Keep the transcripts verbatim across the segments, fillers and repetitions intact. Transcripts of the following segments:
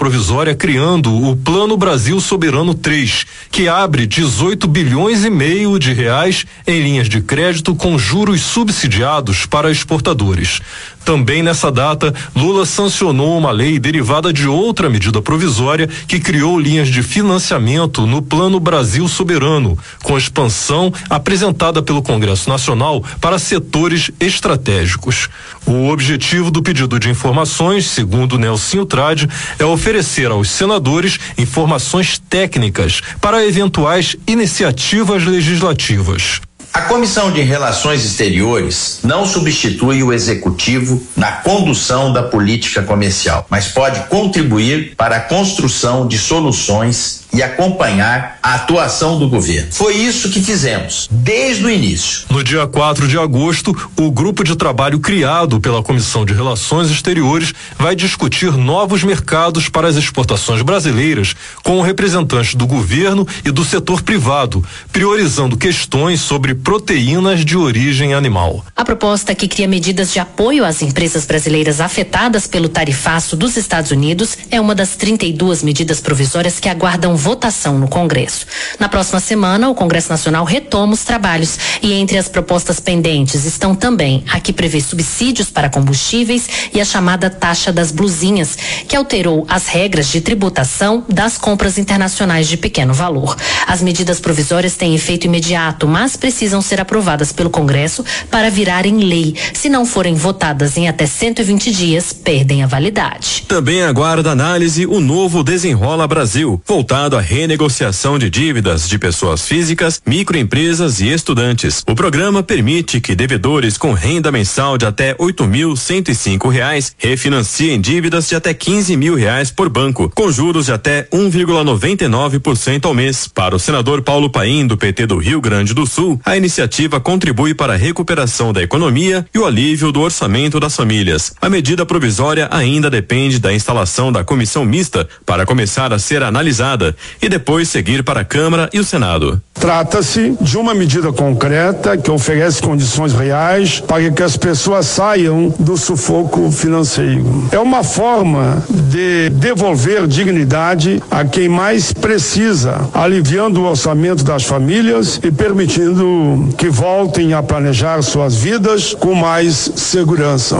provisória criando o Plano Brasil Soberano três, que abre dezoito bilhões e meio de reais em linhas de crédito com juros subsidiados para exportadores. Também nessa data, Lula sancionou uma lei derivada de outra medida provisória que criou linhas de financiamento no Plano Brasil Soberano, com expansão apresentada pelo Congresso Nacional para setores estratégicos. O objetivo do pedido de informações, segundo Nelsinho Trade, é oferecer aos senadores informações técnicas para eventuais iniciativas legislativas. A Comissão de Relações Exteriores não substitui o Executivo na condução da política comercial, mas pode contribuir para a construção de soluções e acompanhar a atuação do governo. Foi isso que fizemos desde o início. No dia quatro de agosto, o grupo de trabalho criado pela Comissão de Relações Exteriores vai discutir novos mercados para as exportações brasileiras com representantes do governo e do setor privado, priorizando questões sobre proteínas de origem animal. A proposta que cria medidas de apoio às empresas brasileiras afetadas pelo tarifaço dos Estados Unidos é uma das trinta e duas medidas provisórias que aguardam votação no Congresso. Na próxima semana, o Congresso Nacional retoma os trabalhos e entre as propostas pendentes estão também a que prevê subsídios para combustíveis e a chamada taxa das blusinhas, que alterou as regras de tributação das compras internacionais de pequeno valor. As medidas provisórias têm efeito imediato, mas precisam ser aprovadas pelo Congresso para virarem lei. Se não forem votadas em até cento e vinte dias, perdem a validade. Também aguarda análise o novo Desenrola Brasil, voltado à renegociação de dívidas de pessoas físicas, microempresas e estudantes. O programa permite que devedores com renda mensal de até oito mil cento e cinco reais refinanciem dívidas de até quinze mil reais por banco, com juros de até um vírgula noventa e nove por cento ao mês. Para o senador Paulo Paim, do P T do Rio Grande do Sul, a iniciativa contribui para a recuperação da economia e o alívio do orçamento das famílias. A medida provisória ainda depende da instalação da comissão mista para começar a ser analisada e depois seguir para a Câmara e o Senado. Trata-se de uma medida concreta que oferece condições reais para que as pessoas saiam do sufoco financeiro. É uma forma de devolver dignidade a quem mais precisa, aliviando o orçamento das famílias e permitindo que voltem a planejar suas vidas com mais segurança.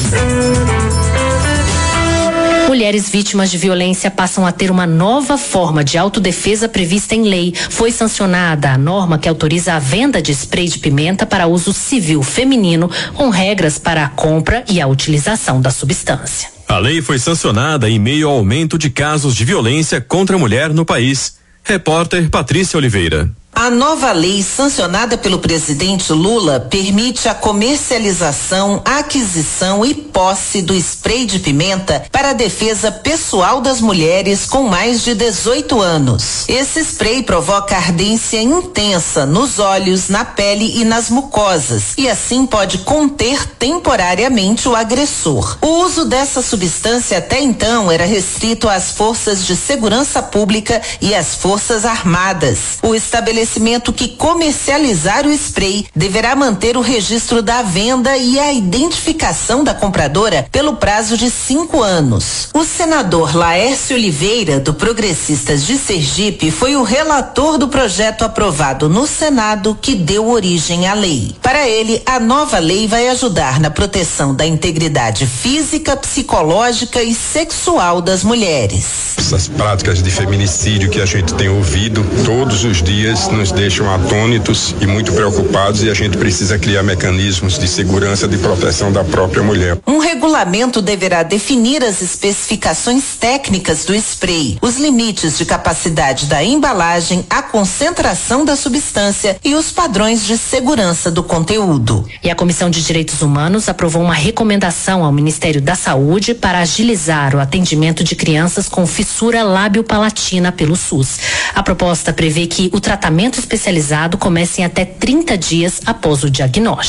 Mulheres vítimas de violência passam a ter uma nova forma de autodefesa prevista em lei. Foi sancionada a norma que autoriza a venda de spray de pimenta para uso civil feminino, com regras para a compra e a utilização da substância. A lei foi sancionada em meio ao aumento de casos de violência contra a mulher no país. Repórter Patrícia Oliveira. A nova lei sancionada pelo presidente Lula permite a comercialização, aquisição e posse do spray de pimenta para a defesa pessoal das mulheres com mais de dezoito anos. Esse spray provoca ardência intensa nos olhos, na pele e nas mucosas e assim pode conter temporariamente o agressor. O uso dessa substância até então era restrito às forças de segurança pública e às forças armadas. O estabelecimento estabelecimento que comercializar o spray deverá manter o registro da venda e a identificação da compradora pelo prazo de cinco anos. O senador Laércio Oliveira, do Progressistas de Sergipe, foi o relator do projeto aprovado no Senado que deu origem à lei. Para ele, a nova lei vai ajudar na proteção da integridade física, psicológica e sexual das mulheres. Essas práticas de feminicídio que a gente tem ouvido todos os dias nos deixam atônitos e muito preocupados, e a gente precisa criar mecanismos de segurança, de proteção da própria mulher. Um regulamento deverá definir as especificações técnicas do spray, os limites de capacidade da embalagem, a concentração da substância e os padrões de segurança do conteúdo. E a Comissão de Direitos Humanos aprovou uma recomendação ao Ministério da Saúde para agilizar o atendimento de crianças com fissura lábio-palatina pelo SUS. A proposta prevê que o tratamento especializado comece em até trinta dias após o diagnóstico.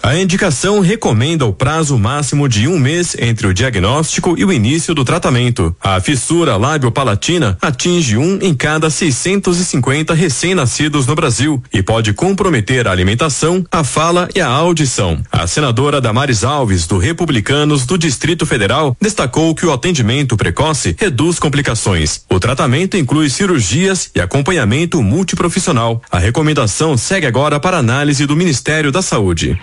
A indicação recomenda o prazo máximo de um mês entre o diagnóstico e o início do tratamento. A fissura lábio-palatina atinge um em cada seiscentos e cinquenta recém-nascidos no Brasil e pode comprometer a alimentação, a fala e a audição. A senadora Damares Alves, do Republicanos do Distrito Federal, destacou que o atendimento precoce reduz complicações. O tratamento inclui cirurgias e acompanhamento multiprofissional. A recomendação segue agora para análise do Ministério da Saúde.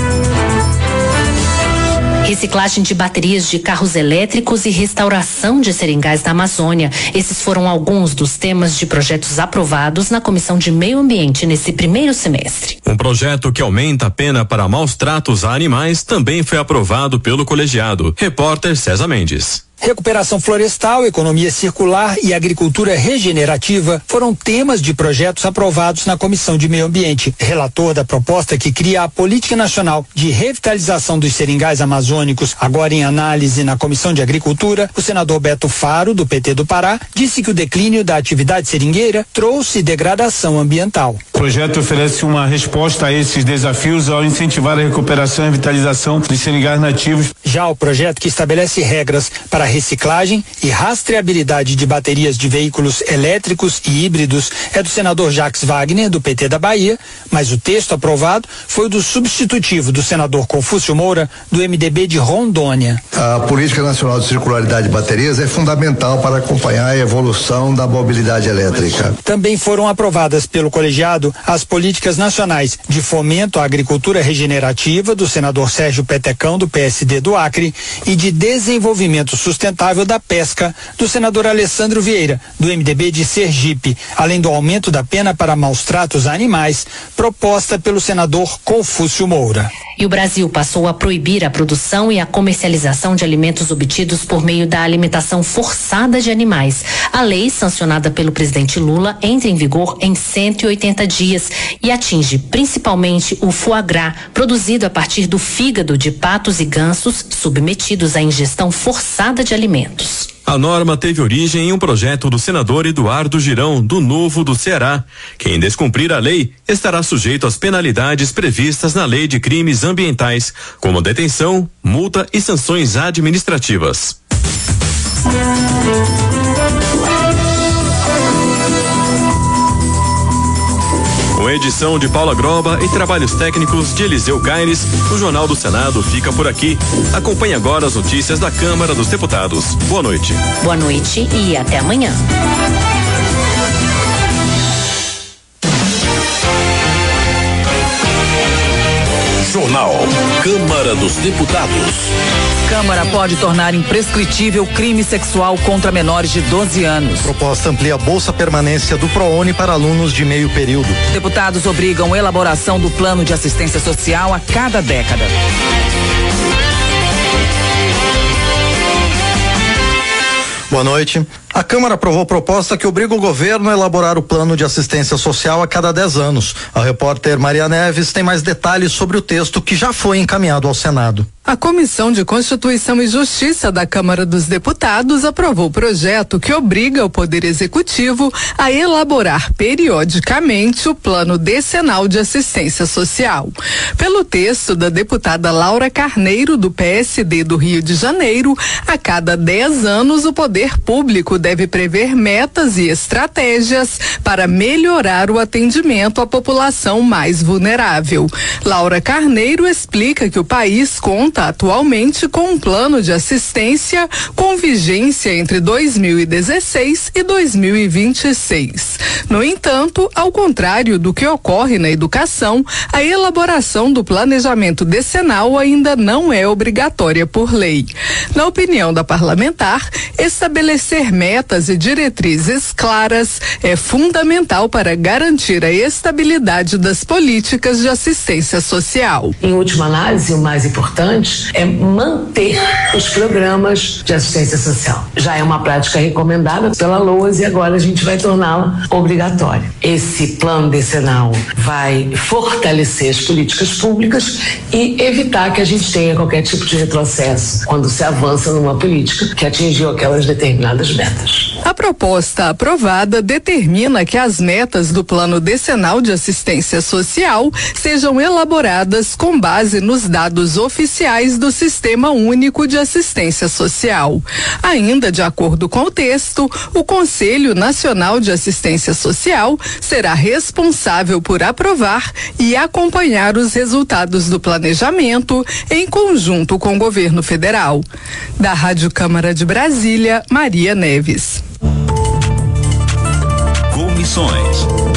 Reciclagem de baterias de carros elétricos e restauração de seringais na Amazônia. Esses foram alguns dos temas de projetos aprovados na Comissão de Meio Ambiente nesse primeiro semestre. Um projeto que aumenta a pena para maus tratos a animais também foi aprovado pelo colegiado. Repórter César Mendes. Recuperação florestal, economia circular e agricultura regenerativa foram temas de projetos aprovados na Comissão de Meio Ambiente. Relator da proposta que cria a Política Nacional de Revitalização dos Seringais Amazônicos, agora em análise na Comissão de Agricultura, o senador Beto Faro, do P T do Pará, disse que o declínio da atividade seringueira trouxe degradação ambiental. O projeto oferece uma resposta a esses desafios ao incentivar a recuperação e revitalização dos seringais nativos. Já o projeto que estabelece regras para reciclagem e rastreabilidade de baterias de veículos elétricos e híbridos é do senador Jacques Wagner, do P T da Bahia, mas o texto aprovado foi o do substitutivo do senador Confúcio Moura, do M D B de Rondônia. A Política Nacional de Circularidade de Baterias é fundamental para acompanhar a evolução da mobilidade elétrica. Também foram aprovadas pelo colegiado as políticas nacionais de fomento à agricultura regenerativa, do senador Sérgio Petecão, do P S D do Acre, e de desenvolvimento sustentável Sustentável da Pesca, do senador Alessandro Vieira, do M D B de Sergipe, além do aumento da pena para maus tratos a animais, proposta pelo senador Confúcio Moura. E o Brasil passou a proibir a produção e a comercialização de alimentos obtidos por meio da alimentação forçada de animais. A lei, sancionada pelo presidente Lula, entra em vigor em cento e oitenta dias e atinge principalmente o foie gras, produzido a partir do fígado de patos e gansos submetidos à ingestão forçada de alimentos. A norma teve origem em um projeto do senador Eduardo Girão, do Novo do Ceará. Quem descumprir a lei estará sujeito às penalidades previstas na Lei de Crimes Ambientais, como detenção, multa e sanções administrativas. Com edição de Paula Groba e trabalhos técnicos de Eliseu Caires, o Jornal do Senado fica por aqui. Acompanhe agora as notícias da Câmara dos Deputados. Boa noite. Boa noite e até amanhã. Jornal Câmara dos Deputados. Câmara pode tornar imprescritível crime sexual contra menores de doze anos. Proposta amplia a bolsa permanência do ProUni para alunos de meio período. Deputados obrigam elaboração do plano de assistência social a cada década. Boa noite. A Câmara aprovou proposta que obriga o governo a elaborar o plano de assistência social a cada dez anos. A repórter Maria Neves tem mais detalhes sobre o texto que já foi encaminhado ao Senado. A Comissão de Constituição e Justiça da Câmara dos Deputados aprovou o projeto que obriga o Poder Executivo a elaborar periodicamente o Plano Decenal de Assistência Social. Pelo texto da deputada Laura Carneiro, do P S D do Rio de Janeiro, a cada dez anos o Poder Público deve prever metas e estratégias para melhorar o atendimento à população mais vulnerável. Laura Carneiro explica que o país conta atualmente com um plano de assistência com vigência entre dois mil e dezesseis e dois mil e vinte e seis. No entanto, ao contrário do que ocorre na educação, a elaboração do planejamento decenal ainda não é obrigatória por lei. Na opinião da parlamentar, estabelecer metas e diretrizes claras é fundamental para garantir a estabilidade das políticas de assistência social. Em última análise, o mais importante é manter os programas de assistência social. Já é uma prática recomendada pela LOAS e agora a gente vai torná-la obrigatória. Esse plano decenal vai fortalecer as políticas públicas e evitar que a gente tenha qualquer tipo de retrocesso quando se avança numa política que atingiu aquelas determinadas metas. A proposta aprovada determina que as metas do Plano Decenal de Assistência Social sejam elaboradas com base nos dados oficiais do Sistema Único de Assistência Social. Ainda de acordo com o texto, o Conselho Nacional de Assistência Social será responsável por aprovar e acompanhar os resultados do planejamento em conjunto com o governo federal. Da Rádio Câmara de Brasília, Maria Neves. Comissões.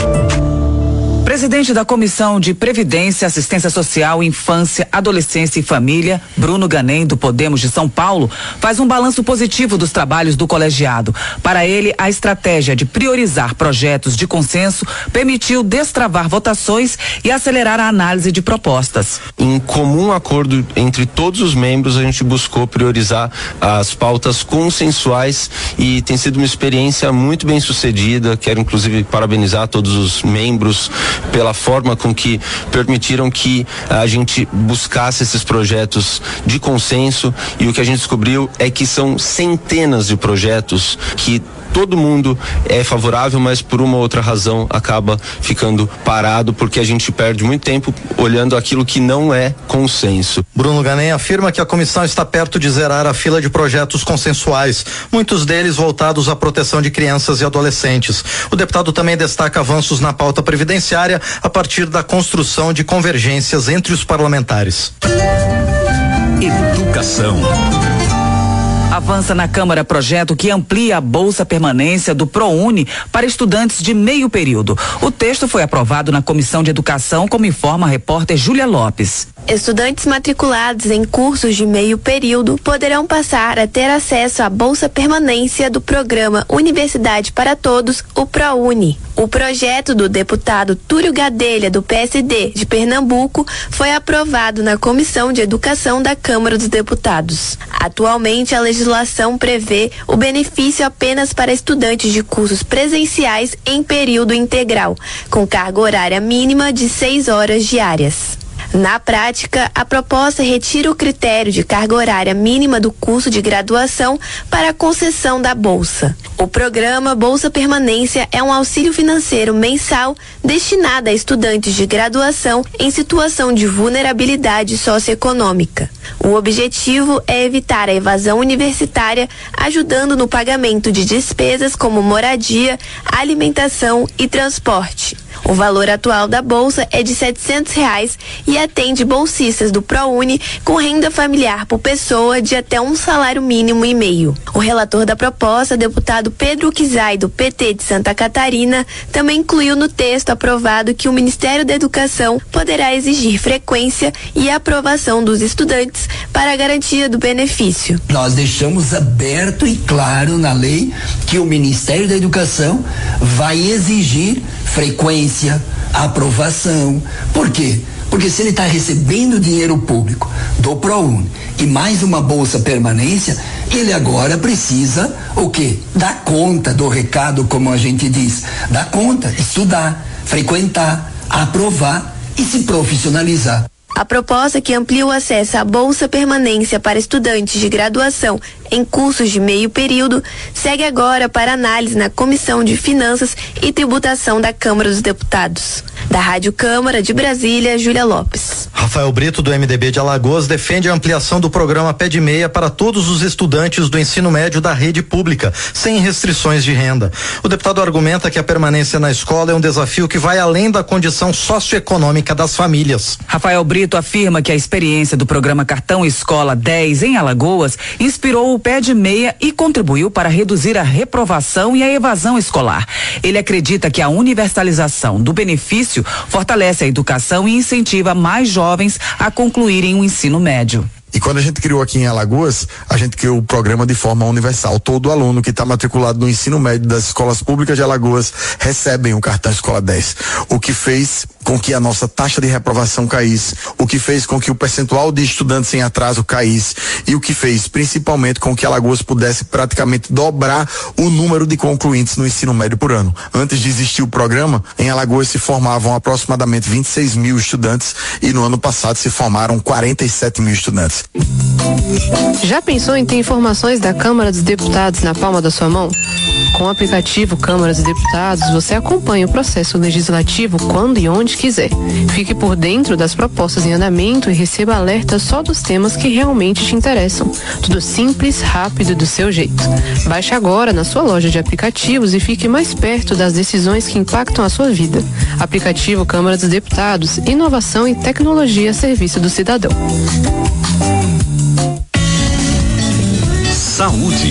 Presidente da Comissão de Previdência, Assistência Social, Infância, Adolescência e Família, Bruno Ganem, do Podemos de São Paulo, faz um balanço positivo dos trabalhos do colegiado. Para ele, a estratégia de priorizar projetos de consenso permitiu destravar votações e acelerar a análise de propostas. Em comum acordo entre todos os membros, a gente buscou priorizar as pautas consensuais e tem sido uma experiência muito bem sucedida. Quero inclusive parabenizar todos os membros pela forma com que permitiram que a gente buscasse esses projetos de consenso, e o que a gente descobriu é que são centenas de projetos que todo mundo é favorável, mas por uma ou outra razão acaba ficando parado, porque a gente perde muito tempo olhando aquilo que não é consenso. Bruno Ganem afirma que a comissão está perto de zerar a fila de projetos consensuais, muitos deles voltados à proteção de crianças e adolescentes. O deputado também destaca avanços na pauta previdenciária a partir da construção de convergências entre os parlamentares. Educação. Avança na Câmara projeto que amplia a bolsa permanência do ProUni para estudantes de meio período. O texto foi aprovado na Comissão de Educação, como informa a repórter Júlia Lopes. Estudantes matriculados em cursos de meio período poderão passar a ter acesso à bolsa permanência do programa Universidade para Todos, o ProUni. O projeto do deputado Túlio Gadelha, do P S D de Pernambuco, foi aprovado na Comissão de Educação da Câmara dos Deputados. Atualmente, a legislação prevê o benefício apenas para estudantes de cursos presenciais em período integral, com carga horária mínima de seis horas diárias. Na prática, a proposta retira o critério de carga horária mínima do curso de graduação para a concessão da bolsa. O programa Bolsa Permanência é um auxílio financeiro mensal destinado a estudantes de graduação em situação de vulnerabilidade socioeconômica. O objetivo é evitar a evasão universitária, ajudando no pagamento de despesas como moradia, alimentação e transporte. O valor atual da bolsa é de setecentos reais e atende bolsistas do ProUni com renda familiar por pessoa de até um salário mínimo e meio. O relator da proposta, deputado Pedro Kizai, do P T de Santa Catarina, também incluiu no texto aprovado que o Ministério da Educação poderá exigir frequência e aprovação dos estudantes para a garantia do benefício. Nós deixamos aberto e claro na lei que o Ministério da Educação vai exigir frequência, aprovação. Por quê? Porque se ele está recebendo dinheiro público do ProUni e mais uma bolsa permanência, ele agora precisa o quê? Dar conta do recado, como a gente diz. Dar conta, estudar, frequentar, aprovar e se profissionalizar. A proposta que amplia o acesso à bolsa permanência para estudantes de graduação em cursos de meio período segue agora para análise na Comissão de Finanças e Tributação da Câmara dos Deputados. Da Rádio Câmara de Brasília, Júlia Lopes. Rafael Brito, do M D B de Alagoas, defende a ampliação do programa Pé de Meia para todos os estudantes do ensino médio da rede pública, sem restrições de renda. O deputado argumenta que a permanência na escola é um desafio que vai além da condição socioeconômica das famílias. Rafael Brito afirma que a experiência do programa Cartão Escola dez em Alagoas inspirou o Pé de Meia e contribuiu para reduzir a reprovação e a evasão escolar. Ele acredita que a universalização do benefício fortalece a educação e incentiva mais jovens a concluírem o ensino médio. E quando a gente criou aqui em Alagoas, a gente criou o programa de forma universal. Todo aluno que está matriculado no ensino médio das escolas públicas de Alagoas recebem o cartão Escola dez. O que fez com que a nossa taxa de reprovação caísse, o que fez com que o percentual de estudantes em atraso caísse e o que fez principalmente com que Alagoas pudesse praticamente dobrar o número de concluintes no ensino médio por ano. Antes de existir o programa, em Alagoas se formavam aproximadamente vinte e seis mil estudantes e no ano passado se formaram quarenta e sete mil estudantes. Já pensou em ter informações da Câmara dos Deputados na palma da sua mão? Com o aplicativo Câmara dos Deputados, você acompanha o processo legislativo quando e onde quiser. Fique por dentro das propostas em andamento e receba alertas só dos temas que realmente te interessam. Tudo simples, rápido e do seu jeito. Baixe agora na sua loja de aplicativos e fique mais perto das decisões que impactam a sua vida. Aplicativo Câmara dos Deputados, inovação e tecnologia a serviço do cidadão. Saúde.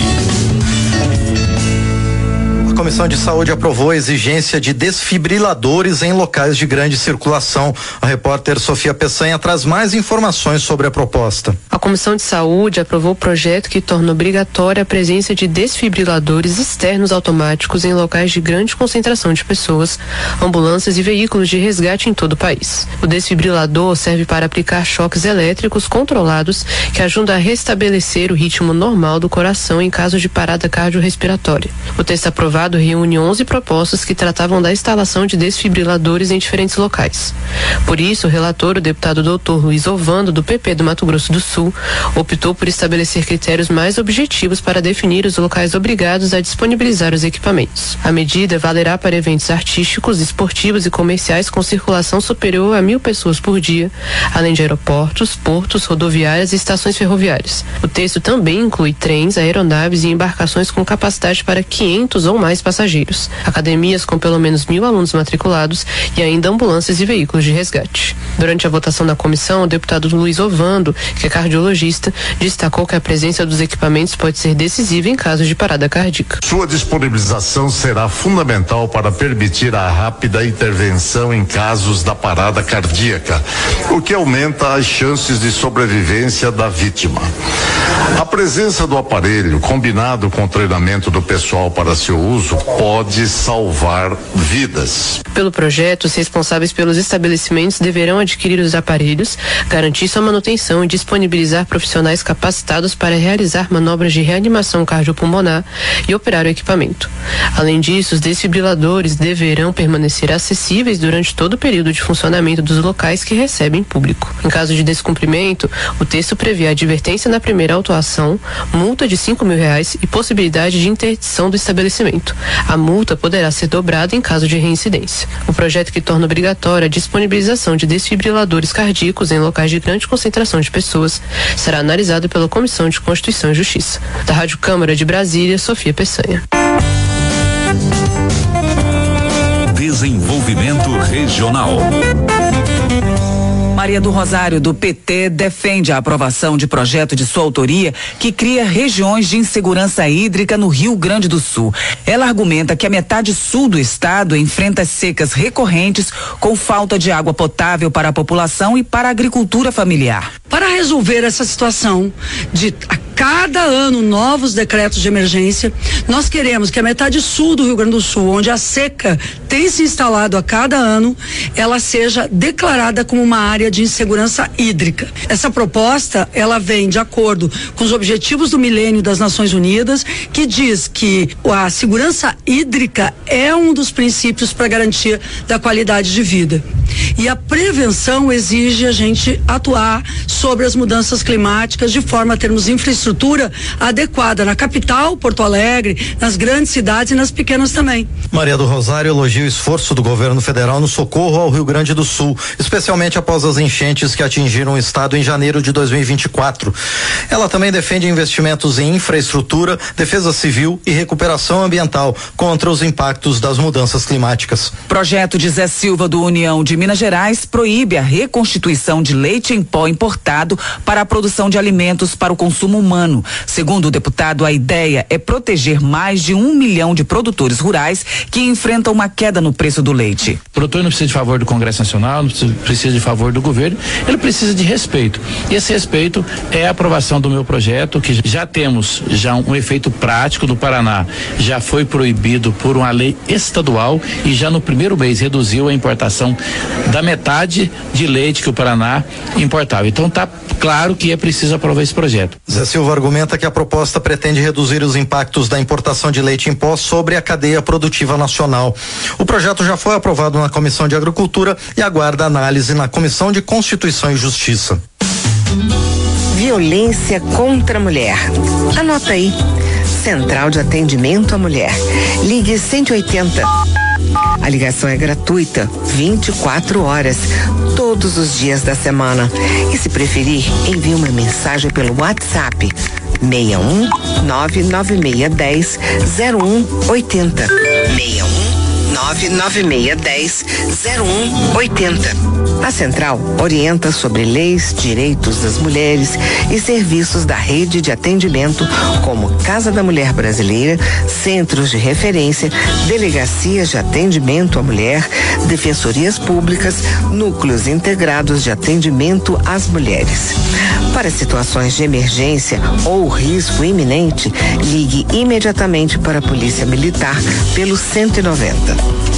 A Comissão de Saúde aprovou a exigência de desfibriladores em locais de grande circulação. A repórter Sofia Peçanha traz mais informações sobre a proposta. A Comissão de Saúde aprovou o projeto que torna obrigatória a presença de desfibriladores externos automáticos em locais de grande concentração de pessoas, ambulâncias e veículos de resgate em todo o país. O desfibrilador serve para aplicar choques elétricos controlados que ajudam a restabelecer o ritmo normal do coração em caso de parada cardiorrespiratória. O texto aprovado reúne onze propostas que tratavam da instalação de desfibriladores em diferentes locais. Por isso, o relator, o deputado doutor Luiz Ovando, do P P do Mato Grosso do Sul, optou por estabelecer critérios mais objetivos para definir os locais obrigados a disponibilizar os equipamentos. A medida valerá para eventos artísticos, esportivos e comerciais com circulação superior a mil pessoas por dia, além de aeroportos, portos, rodoviárias e estações ferroviárias. O texto também inclui trens, aeronaves e embarcações com capacidade para quinhentos ou mais passageiros, academias com pelo menos mil alunos matriculados e ainda ambulâncias e veículos de resgate. Durante a votação da comissão, o deputado Luiz Ovando, que é cardiologista, destacou que a presença dos equipamentos pode ser decisiva em casos de parada cardíaca. Sua disponibilização será fundamental para permitir a rápida intervenção em casos da parada cardíaca, o que aumenta as chances de sobrevivência da vítima. A presença do aparelho, combinado com o treinamento do pessoal para seu uso, pode salvar vidas. Pelo projeto, os responsáveis pelos estabelecimentos deverão adquirir os aparelhos, garantir sua manutenção e disponibilizar profissionais capacitados para realizar manobras de reanimação cardiopulmonar e operar o equipamento. Além disso, os desfibriladores deverão permanecer acessíveis durante todo o período de funcionamento dos locais que recebem público. Em caso de descumprimento, o texto prevê advertência na primeira autuação, multa de cinco mil reais e possibilidade de interdição do estabelecimento. A multa poderá ser dobrada em caso de reincidência. O projeto que torna obrigatória a disponibilização de desfibriladores cardíacos em locais de grande concentração de pessoas será analisado pela Comissão de Constituição e Justiça. Da Rádio Câmara de Brasília, Sofia Peçanha. Desenvolvimento Regional. Maria do Rosário, do P T, defende a aprovação de projeto de sua autoria que cria regiões de insegurança hídrica no Rio Grande do Sul. Ela argumenta que a metade sul do estado enfrenta secas recorrentes com falta de água potável para a população e para a agricultura familiar. Para resolver essa situação de a cada ano novos decretos de emergência, nós queremos que a metade sul do Rio Grande do Sul, onde a seca tem se instalado a cada ano, ela seja declarada como uma área de insegurança hídrica. Essa proposta, ela vem de acordo com os objetivos do milênio das Nações Unidas, que diz que a segurança hídrica é um dos princípios para a garantia da qualidade de vida. E a prevenção exige a gente atuar sobre as mudanças climáticas de forma a termos infraestrutura adequada na capital, Porto Alegre, nas grandes cidades e nas pequenas também. Maria do Rosário elogia o esforço do governo federal no socorro ao Rio Grande do Sul, especialmente após as enchentes que atingiram o estado em janeiro de dois mil e vinte e quatro. Ela também defende investimentos em infraestrutura, defesa civil e recuperação ambiental contra os impactos das mudanças climáticas. Projeto de Zé Silva do União de Minas Gerais proíbe a reconstituição de leite em pó importado para a produção de alimentos para o consumo humano. Segundo o deputado, a ideia é proteger mais de um milhão de produtores rurais que enfrentam uma queda no preço do leite. O produtor não precisa de favor do Congresso Nacional, não precisa, precisa de favor do governo, ele precisa de respeito. E esse respeito é a aprovação do meu projeto, que já temos já um, um efeito prático no Paraná. Já foi proibido por uma lei estadual e já no primeiro mês reduziu a importação da metade de leite que o Paraná importava. Então tá claro que é preciso aprovar esse projeto. Zé Silva argumenta que a proposta pretende reduzir os impactos da importação de leite em pó sobre a cadeia produtiva nacional. O projeto já foi aprovado na Comissão de Agricultura e aguarda análise na Comissão de Constituição e Justiça. Violência contra a mulher. Anota aí. Central de Atendimento à Mulher. Ligue cento e oitenta. A ligação é gratuita, vinte e quatro horas, todos os dias da semana. E se preferir, envie uma mensagem pelo WhatsApp seis um nove nove seis um zero zero um oito zero. seis um nove nove seis um zero zero um oito zero. A Central orienta sobre leis, direitos das mulheres e serviços da rede de atendimento, como Casa da Mulher Brasileira, centros de referência, delegacias de atendimento à mulher, defensorias públicas, núcleos integrados de atendimento às mulheres. Para situações de emergência ou risco iminente, ligue imediatamente para a Polícia Militar pelo cento e noventa.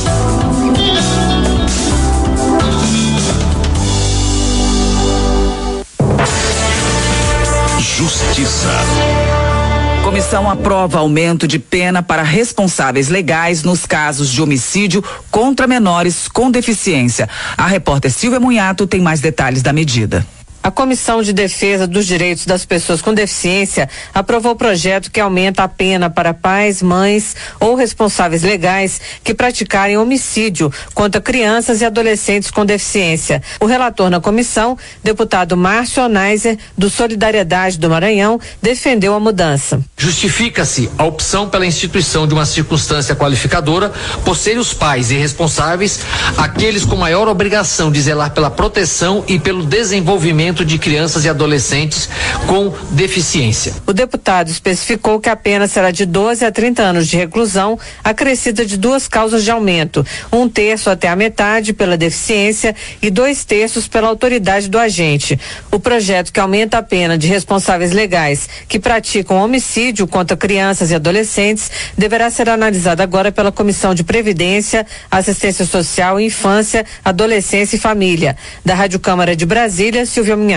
Justiça. Comissão aprova aumento de pena para responsáveis legais nos casos de homicídio contra menores com deficiência. A repórter Silvia Munhato tem mais detalhes da medida. A Comissão de Defesa dos Direitos das Pessoas com Deficiência aprovou o projeto que aumenta a pena para pais, mães ou responsáveis legais que praticarem homicídio contra crianças e adolescentes com deficiência. O relator na comissão, deputado Márcio Onaiser, do Solidariedade do Maranhão, defendeu a mudança. Justifica-se a opção pela instituição de uma circunstância qualificadora por serem os pais e responsáveis aqueles com maior obrigação de zelar pela proteção e pelo desenvolvimento de crianças e adolescentes com deficiência. O deputado especificou que a pena será de doze a trinta anos de reclusão, acrescida de duas causas de aumento, um terço até a metade pela deficiência e dois terços pela autoridade do agente. O projeto que aumenta a pena de responsáveis legais que praticam homicídio contra crianças e adolescentes deverá ser analisado agora pela Comissão de Previdência, Assistência Social, Infância, Adolescência e Família. Da Rádio Câmara de Brasília, Silvia Minhato.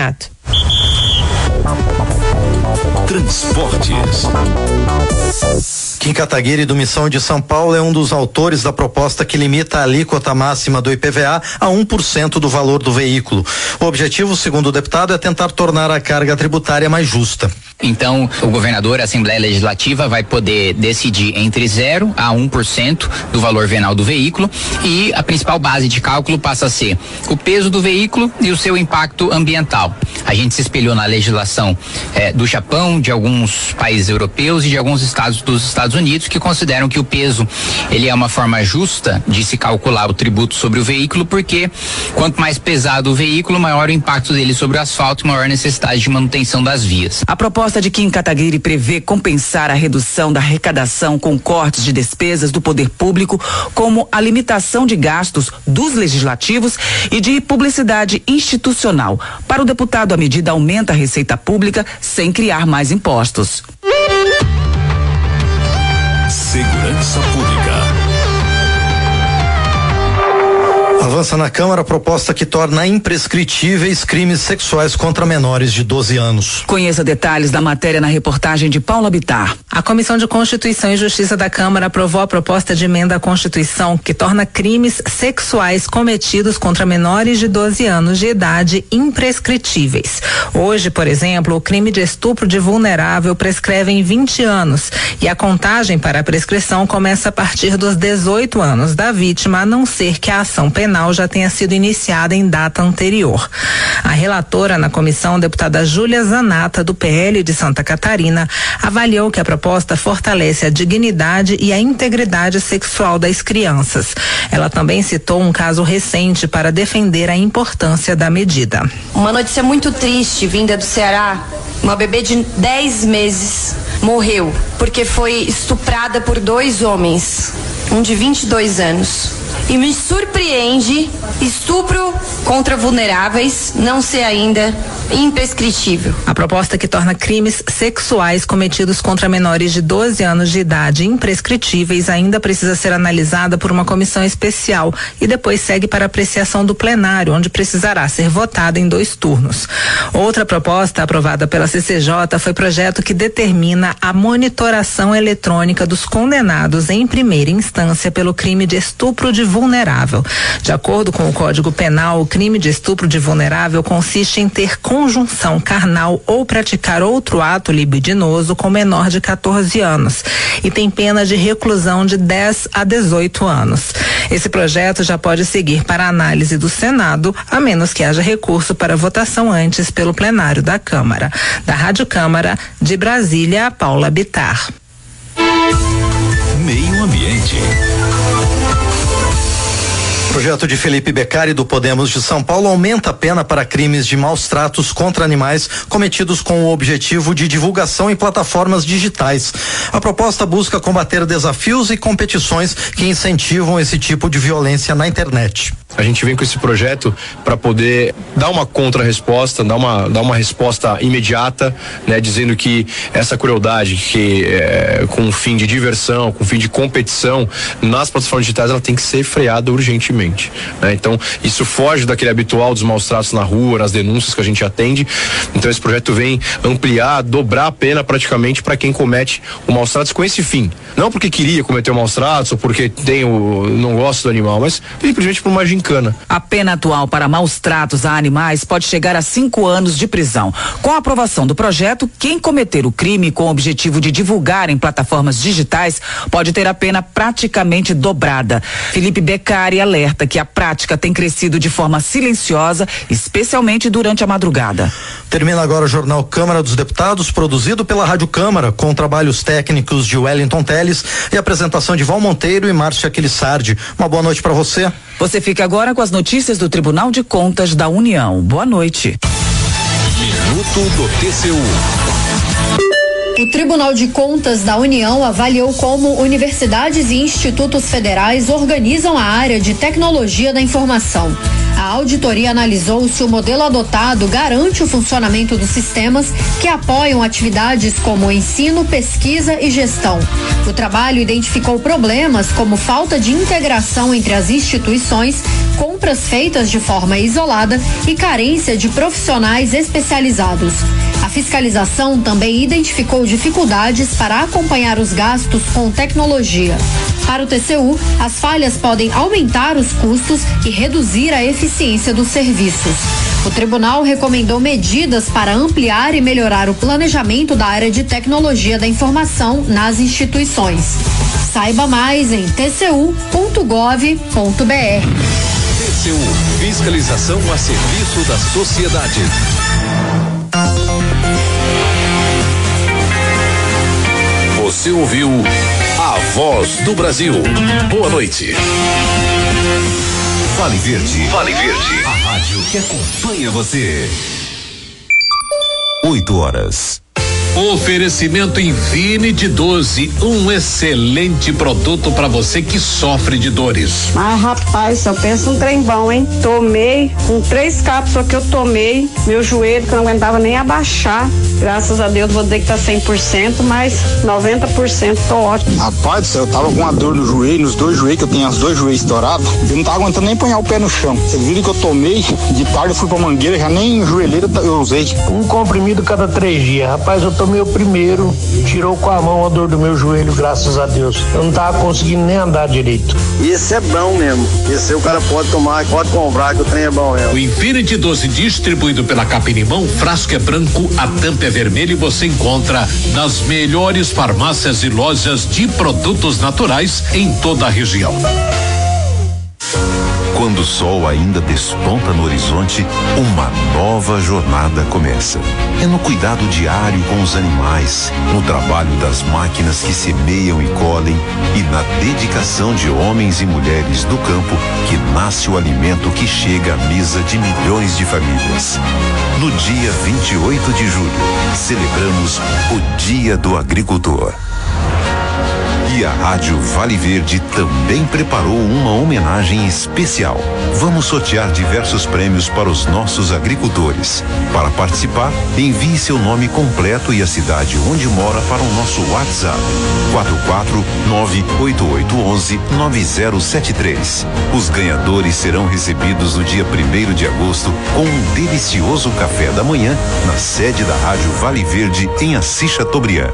Transportes. Kim Kataguiri, do Missão de São Paulo, é um dos autores da proposta que limita a alíquota máxima do I P V A a um por cento do valor do veículo. O objetivo, segundo o deputado, é tentar tornar a carga tributária mais justa. Então, o governador, a Assembleia Legislativa, vai poder decidir entre zero a um por cento do valor venal do veículo, e a principal base de cálculo passa a ser o peso do veículo e o seu impacto ambiental. A gente se espelhou na legislação eh, do Japão, de alguns países europeus e de alguns estados dos Estados Unidos, que consideram que o peso ele é uma forma justa de se calcular o tributo sobre o veículo, porque quanto mais pesado o veículo, maior o impacto dele sobre o asfalto e maior a necessidade de manutenção das vias. A proposta de Kim Kataguiri prevê compensar a redução da arrecadação com cortes de despesas do poder público, como a limitação de gastos dos legislativos e de publicidade institucional. Para o deputado, a medida aumenta a receita pública sem criar mais impostos. Segurança Pública. Avança na Câmara a proposta que torna imprescritíveis crimes sexuais contra menores de doze anos. Conheça detalhes da matéria na reportagem de Paula Bittar. A Comissão de Constituição e Justiça da Câmara aprovou a proposta de emenda à Constituição que torna crimes sexuais cometidos contra menores de doze anos de idade imprescritíveis. Hoje, por exemplo, o crime de estupro de vulnerável prescreve em vinte anos e a contagem para a prescrição começa a partir dos dezoito anos da vítima, a não ser que a ação penal já tenha sido iniciada em data anterior. A relatora na comissão, deputada Júlia Zanata, do P L de Santa Catarina, avaliou que a proposta fortalece a dignidade e a integridade sexual das crianças. Ela também citou um caso recente para defender a importância da medida. Uma notícia muito triste vinda do Ceará. Uma bebê de dez meses morreu porque foi estuprada por dois homens, um de vinte e dois anos. E me surpreende estupro contra vulneráveis não ser ainda imprescritível. A proposta que torna crimes sexuais cometidos contra menores de doze anos de idade imprescritíveis ainda precisa ser analisada por uma comissão especial e depois segue para apreciação do plenário, onde precisará ser votada em dois turnos. Outra proposta aprovada pela C C J foi projeto que determina a monitoração eletrônica dos condenados em primeira instância pelo crime de estupro de vulneráveis vulnerável. De acordo com o Código Penal, o crime de estupro de vulnerável consiste em ter conjunção carnal ou praticar outro ato libidinoso com menor de quatorze anos e tem pena de reclusão de dez a dezoito anos. Esse projeto já pode seguir para análise do Senado, a menos que haja recurso para votação antes pelo plenário da Câmara. Da Rádio Câmara, de Brasília, Paula Bittar. Meio Ambiente. O projeto de Felipe Beccari do Podemos de São Paulo aumenta a pena para crimes de maus tratos contra animais cometidos com o objetivo de divulgação em plataformas digitais. A proposta busca combater desafios e competições que incentivam esse tipo de violência na internet. A gente vem com esse projeto para poder dar uma contra-resposta, dar uma, dar uma resposta imediata, né, dizendo que essa crueldade que é, com um fim de diversão, com um fim de competição nas plataformas digitais, ela tem que ser freada urgentemente. Né? Então, isso foge daquele habitual dos maus tratos na rua, nas denúncias que a gente atende. Então, esse projeto vem ampliar, dobrar a pena praticamente para quem comete o maus tratos com esse fim. Não porque queria cometer o maus tratos ou porque tem o, não gosta do animal, mas simplesmente por uma gincana. A pena atual para maus tratos a animais pode chegar a cinco anos de prisão. Com a aprovação do projeto, quem cometer o crime com o objetivo de divulgar em plataformas digitais pode ter a pena praticamente dobrada. Felipe Beccari alerta que a prática tem crescido de forma silenciosa, especialmente durante a madrugada. Termina agora o Jornal Câmara dos Deputados, produzido pela Rádio Câmara, com trabalhos técnicos de Wellington Teles e apresentação de Val Monteiro e Márcia Aquilissardi. Uma boa noite para você. Você fica agora com as notícias do Tribunal de Contas da União. Boa noite. Minuto do T C U. O Tribunal de Contas da União avaliou como universidades e institutos federais organizam a área de tecnologia da informação. A auditoria analisou se o modelo adotado garante o funcionamento dos sistemas que apoiam atividades como ensino, pesquisa e gestão. O trabalho identificou problemas como falta de integração entre as instituições, compras feitas de forma isolada e carência de profissionais especializados. A fiscalização também identificou dificuldades para acompanhar os gastos com tecnologia. Para o T C U, as falhas podem aumentar os custos e reduzir a eficiência dos serviços. O tribunal recomendou medidas para ampliar e melhorar o planejamento da área de tecnologia da informação nas instituições. Saiba mais em t c u ponto gov ponto b r. T C U, fiscalização a serviço da sociedade. Você ouviu a Voz do Brasil. Boa noite. Vale Verde. Vale Verde. A rádio que acompanha você. Oito horas. Oferecimento Infinity doze, um excelente produto para você que sofre de dores. Mas rapaz, só pensa um trem bom, hein? Tomei, com três cápsulas que eu tomei, meu joelho que não aguentava nem abaixar. Graças a Deus vou dizer que tá cem por cento, mas noventa por cento tô ótimo. Rapaz do céu, eu tava com uma dor no joelho, nos dois joelhos, que eu tenho os dois joelhos estourados. Eu não tava aguentando nem apanhar o pé no chão. Vocês viram que eu tomei, de tarde eu fui pra Mangueira, já nem joelheira eu usei. Um comprimido cada três dias. Rapaz, eu tomei o primeiro, tirou com a mão a dor do meu joelho, graças a Deus. Eu não tava conseguindo nem andar direito. Esse é bom mesmo. Esse aí o cara pode tomar, pode comprar, que o trem é bom mesmo. O Infinity doze, distribuído pela Capinimão, frasco é branco, a tampa é vermelha e você encontra nas melhores farmácias e lojas de produtos naturais em toda a região. Quando o sol ainda desponta no horizonte, uma nova jornada começa. É no cuidado diário com os animais, no trabalho das máquinas que semeiam e colhem e na dedicação de homens e mulheres do campo que nasce o alimento que chega à mesa de milhões de famílias. No dia vinte e oito de julho, celebramos o Dia do Agricultor. E a Rádio Vale Verde também preparou uma homenagem especial. Vamos sortear diversos prêmios para os nossos agricultores. Para participar, envie seu nome completo e a cidade onde mora para o nosso WhatsApp quatro quatro nove oito oito um um nove zero sete três. Os ganhadores serão recebidos no dia primeiro de agosto com um delicioso café da manhã na sede da Rádio Vale Verde em Assis Chateaubriand.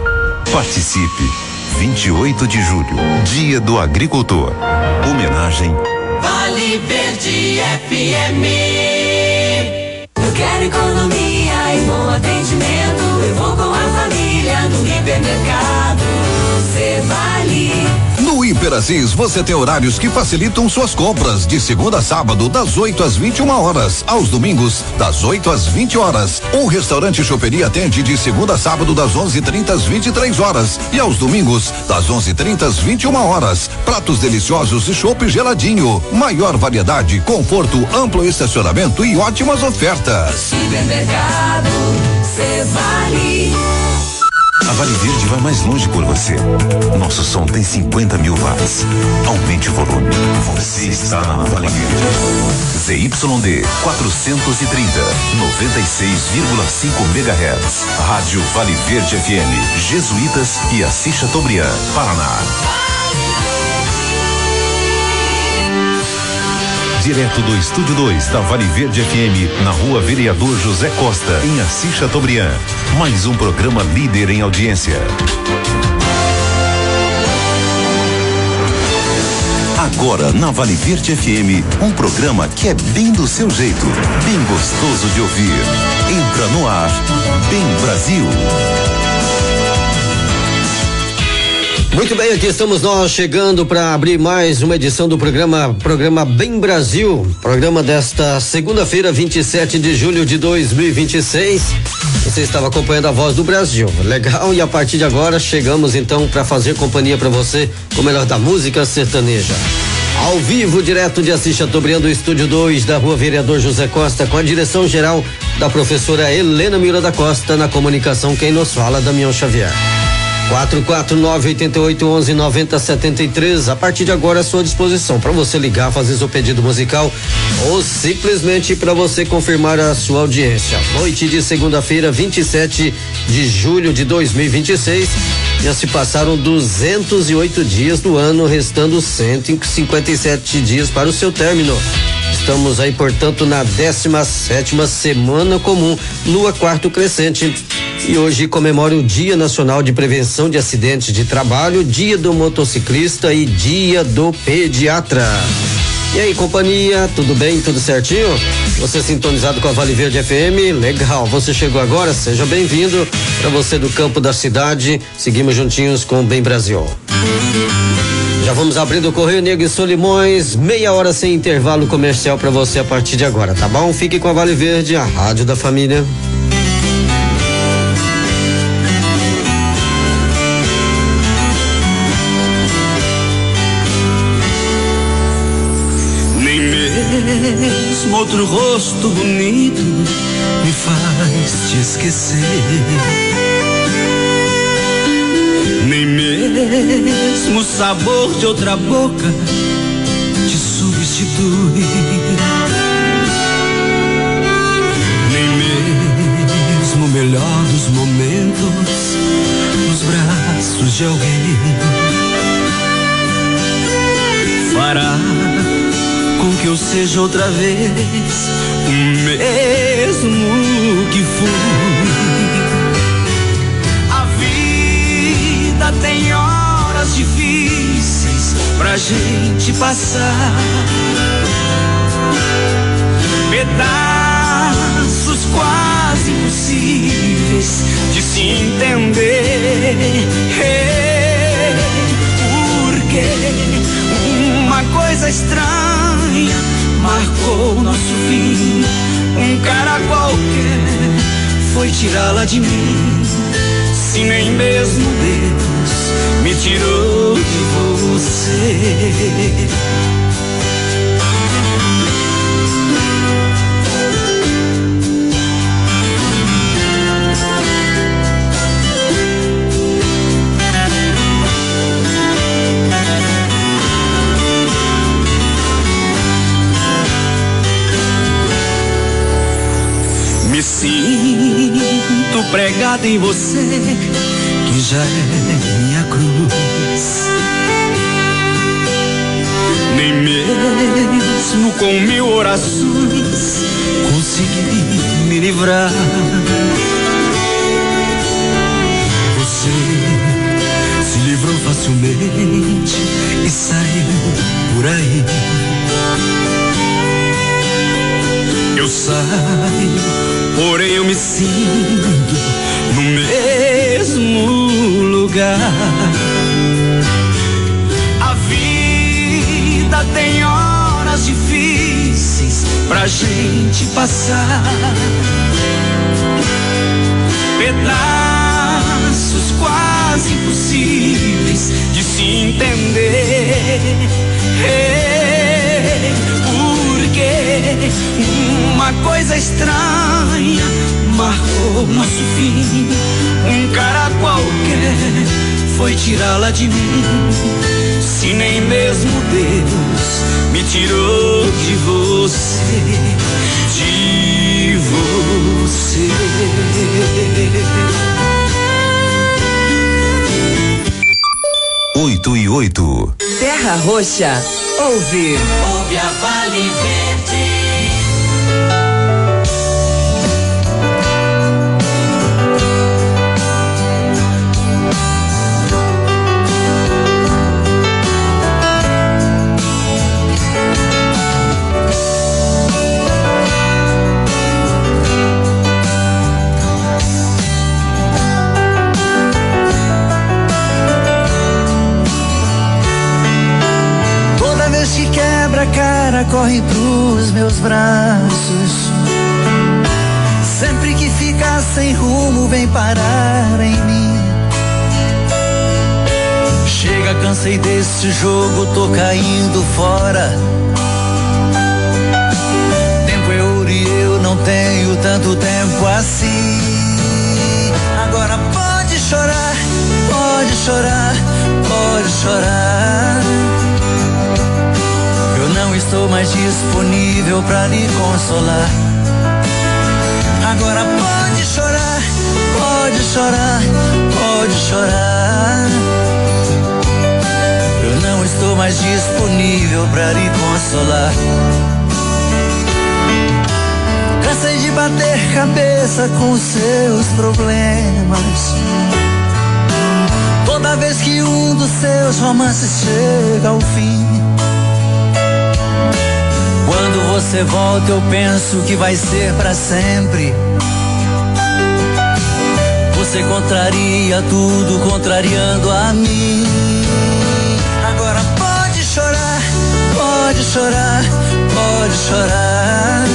Participe! vinte e oito de julho, Dia do Agricultor. Homenagem Vale Verde F M. Eu quero economia e bom atendimento. Eu vou com a família no hipermercado. Cê Vale. No Hiper Assis, você tem horários que facilitam suas compras, de segunda a sábado, das oito às vinte e uma horas, aos domingos, das oito às vinte horas. O restaurante Choperia atende de segunda a sábado, das onze e trinta às vinte e três horas, e aos domingos, das onze e trinta às vinte e uma horas. Pratos deliciosos e chopp geladinho. Maior variedade, conforto, amplo estacionamento e ótimas ofertas. Supermercado Cê Vale. A Vale Verde vai mais longe por você. Nosso som tem cinquenta mil watts. Aumente o volume. Você está na Vale Verde. Z Y D quatrocentos e trinta, noventa e seis vírgula cinco megahertz. Rádio Vale Verde F M. Jesuítas e Assis Chateaubriand, Paraná. Direto do Estúdio dois da Vale Verde F M, na Rua Vereador José Costa, em Assis Chateaubriand. Mais um programa líder em audiência. Agora, na Vale Verde F M, um programa que é bem do seu jeito, bem gostoso de ouvir. Entra no ar, Bem Brasil. Muito bem, aqui estamos nós chegando para abrir mais uma edição do programa programa Bem Brasil, programa desta segunda-feira, vinte e sete de julho de dois mil e vinte e seis. Você estava acompanhando a Voz do Brasil, legal? E a partir de agora chegamos então para fazer companhia para você com o melhor da música sertaneja. Ao vivo, direto de Assis Chateaubriand, do Estúdio dois da Rua Vereador José Costa, com a direção geral da professora Helena Mira da Costa, na comunicação quem nos fala, Damião Xavier. quatro quatro nove oito oito um um nove zero sete três, a partir de agora à sua disposição para você ligar, fazer seu pedido musical ou simplesmente para você confirmar a sua audiência. Noite de segunda-feira, vinte e sete de julho de dois mil e vinte e seis, já se passaram duzentos e oito dias do ano, restando cento e cinquenta e sete dias para o seu término. Estamos aí, portanto, na décima sétima semana comum, lua quarto crescente. E hoje comemora o Dia Nacional de Prevenção de Acidentes de Trabalho, Dia do Motociclista e Dia do Pediatra. E aí, companhia, tudo bem? Tudo certinho? Você sintonizado com a Vale Verde F M? Legal, você chegou agora? Seja bem-vindo. Para você do campo da cidade, seguimos juntinhos com o Bem Brasil. Já vamos abrindo o Correio Negro e Solimões, meia hora sem intervalo comercial para você a partir de agora, tá bom? Fique com a Vale Verde, a rádio da família. Mesmo outro rosto bonito me faz te esquecer. Nem mesmo o sabor de outra boca te substitui. Nem mesmo o melhor dos momentos nos braços de alguém fará com que eu seja outra vez o mesmo que fui. A vida tem horas difíceis pra gente passar, pedaços quase impossíveis de se entender. Porque uma coisa estranha marcou nosso fim. Um cara qualquer foi tirá-la de mim. Se nem mesmo Deus me tirou de você. Me sinto pregado em você, que já é minha cruz. Nem mesmo com mil orações consegui me livrar. Você se livrou facilmente e saiu por aí amanhecendo no mesmo lugar. A vida tem horas difíceis pra gente passar, pedaços quase impossíveis de se entender. Porque uma coisa estranha marcou nosso fim. Um cara qualquer foi tirá-la de mim. Se nem mesmo Deus me tirou de você, de você. Oito e oito. Terra Roxa, ouve. Ouve a Vale Verde. Que quebra a cara, corre pros meus braços. Sempre que fica sem rumo, vem parar em mim. Chega, cansei desse jogo, tô caindo fora. Tempo é ouro e eu não tenho tanto tempo assim. Agora pode chorar, pode chorar, pode chorar. Não estou mais disponível pra lhe consolar. Agora pode chorar, pode chorar, pode chorar. Eu não estou mais disponível pra lhe consolar. Cansei de bater cabeça com seus problemas. Toda vez que um dos seus romances chega ao fim, quando você volta eu penso que vai ser pra sempre. Você contraria tudo, contrariando a mim. Agora pode chorar, pode chorar, pode chorar.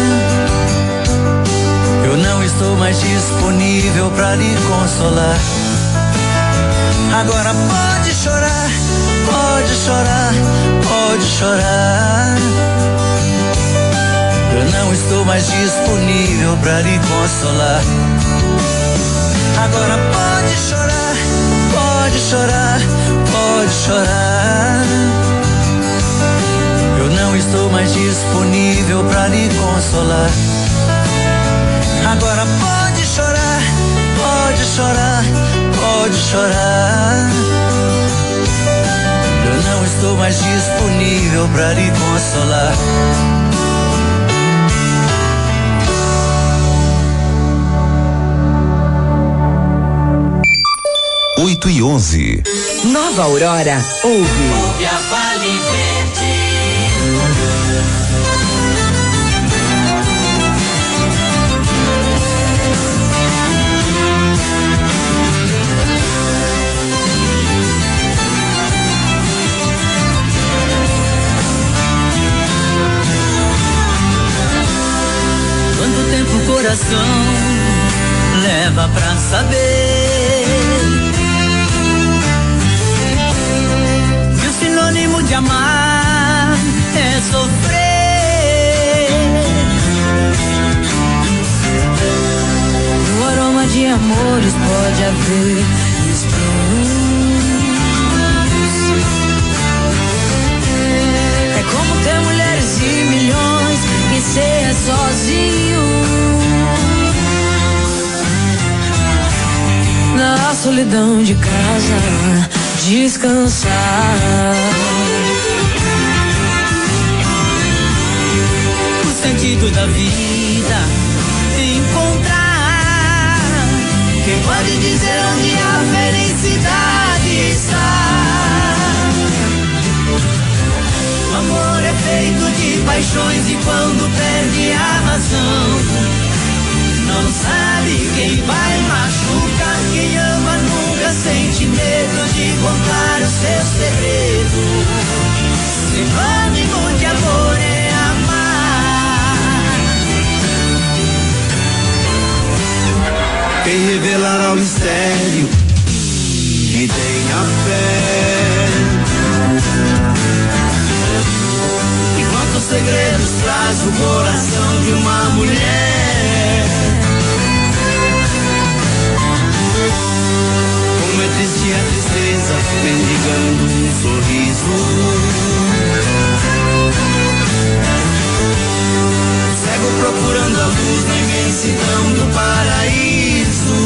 Eu não estou mais disponível pra lhe consolar. Agora pode chorar, pode chorar, pode chorar. Eu não estou mais disponível pra lhe consolar. Agora pode chorar, pode chorar, pode chorar. Eu não estou mais disponível pra lhe consolar. Agora pode chorar, pode chorar, pode chorar. Eu não estou mais disponível pra lhe consolar. Oito e onze. Nova Aurora, ouve. Ouve a Vale Verde. Quanto tempo o coração leva pra saber que o sinônimo de amar é sofrer? No aroma de amores pode haver espinhos. É como ter mulheres e milhões e ser sozinho na solidão de casa, descansar. O sentido da vida, encontrar quem pode dizer onde a felicidade está. O amor é feito de paixões e quando perde a razão, Não sabe quem vai machucar, quem ama nunca sente medo de contar o seu segredo. Sinônimo de amor é amar. Quem revelará o mistério que tenha fé. E quantos segredos traz o coração de uma mulher. Como é triste a tristeza, mendigando um sorriso. Cego procurando a luz na imensidão do paraíso.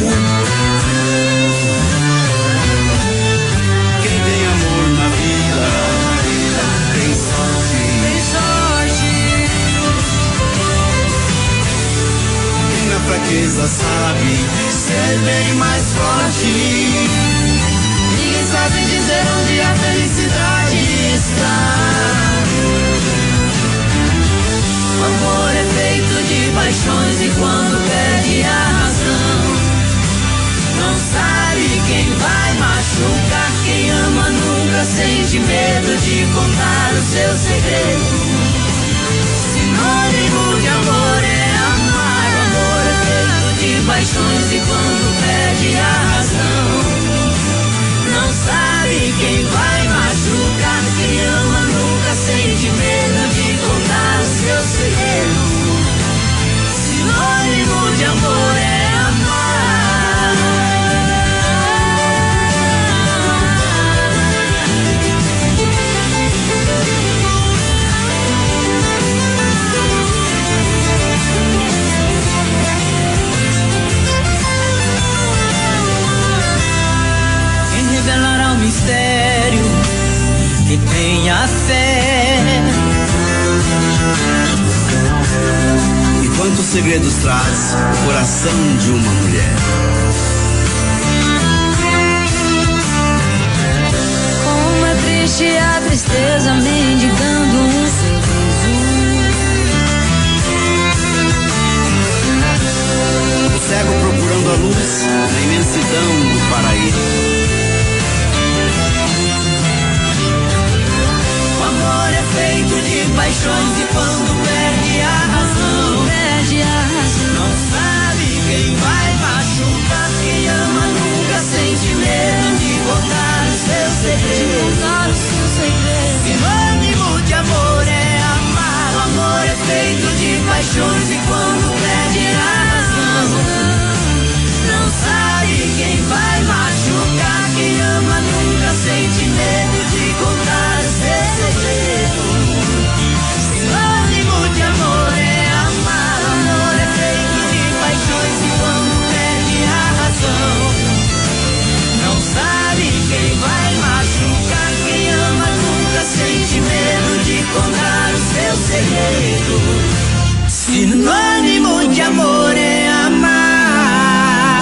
Quem tem amor na vida, tem sorte. Tem sorte. Quem na fraqueza sabe ser bem mais forte. Ninguém sabe dizer onde a felicidade está. O amor é feito de paixões e quando perde a razão, não sabe quem vai machucar. Quem ama nunca sente medo de contar o seu segredo. Sinônimo de amor é amar. O amor é feito de paixões e quando perde a razão, não sabe quem vai machucar. Quem ama nunca sente medo de contar o seu segredo. Sinônimo de amor é amar. Quem revelará o mistério que tenha fé. E quantos segredos traz o coração de uma mulher. Como é triste a tristeza mendigando um sorriso. O cego procurando a luz na imensidão do paraíso. Feito de paixões e quando perde a razão, perde a razão, não sabe quem vai machucar. Quem ama nunca sente medo de contar o seu segredo. Sinônimo de amor é amar. O amor é feito de paixões e quando perde a razão, não sabe quem vai machucar. Quem ama nunca sente medo de contar o seu segredo. Sinônimo de amor é amar. O amor é feito de paixões e quando perde a razão, não sabe quem vai machucar. Quem ama nunca sente medo de contar o seu segredo. Sinônimo de amor é amar.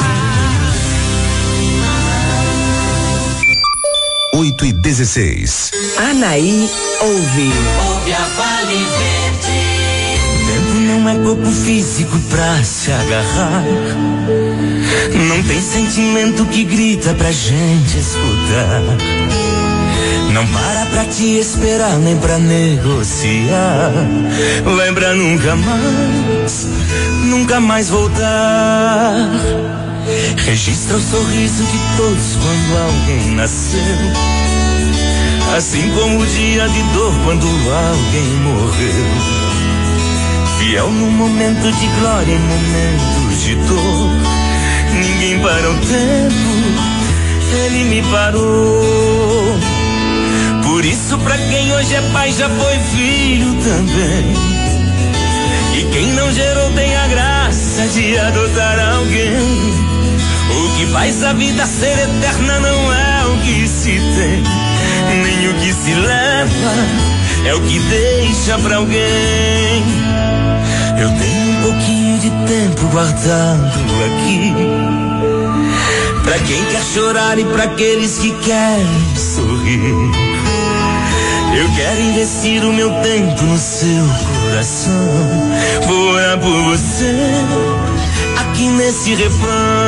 oito e dezesseis. Anaí ouve. Ouve a Vale Verde. Tempo não é corpo físico pra se agarrar. Não tem sentimento que grita pra gente escutar. Não para pra te esperar nem pra negociar. Lembra nunca mais, nunca mais voltar. Registra o sorriso de todos quando alguém nasceu, assim como o dia de dor quando alguém morreu. Fiel no momento de glória e momentos de dor. Ninguém para o tempo, ele me parou. Por isso pra quem hoje é pai já foi filho também. E quem não gerou tem a graça de adotar alguém. O que faz a vida ser eterna não é o que se tem, nem o que se leva, é o que deixa pra alguém. Eu tenho um pouquinho de tempo guardado aqui, pra quem quer chorar e pra aqueles que querem sorrir. Eu quero investir o meu tempo no seu coração, vou orar por você aqui nesse refrão.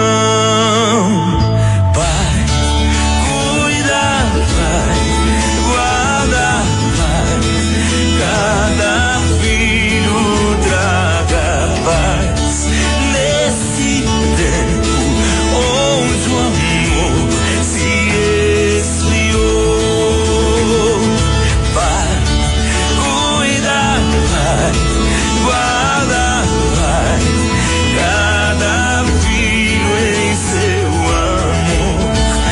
Pai, cuida, Pai, guarda, Pai, cada filho traga paz nesse tempo onde o amor se esfriou. Pai, cuida, Pai, guarda, Pai, cada filho em seu amor